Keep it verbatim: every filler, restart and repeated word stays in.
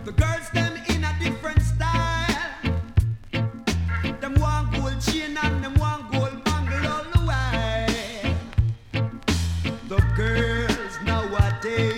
The girls them in a different style. Them want gold chain and them want gold bangle all the way. The girls nowadays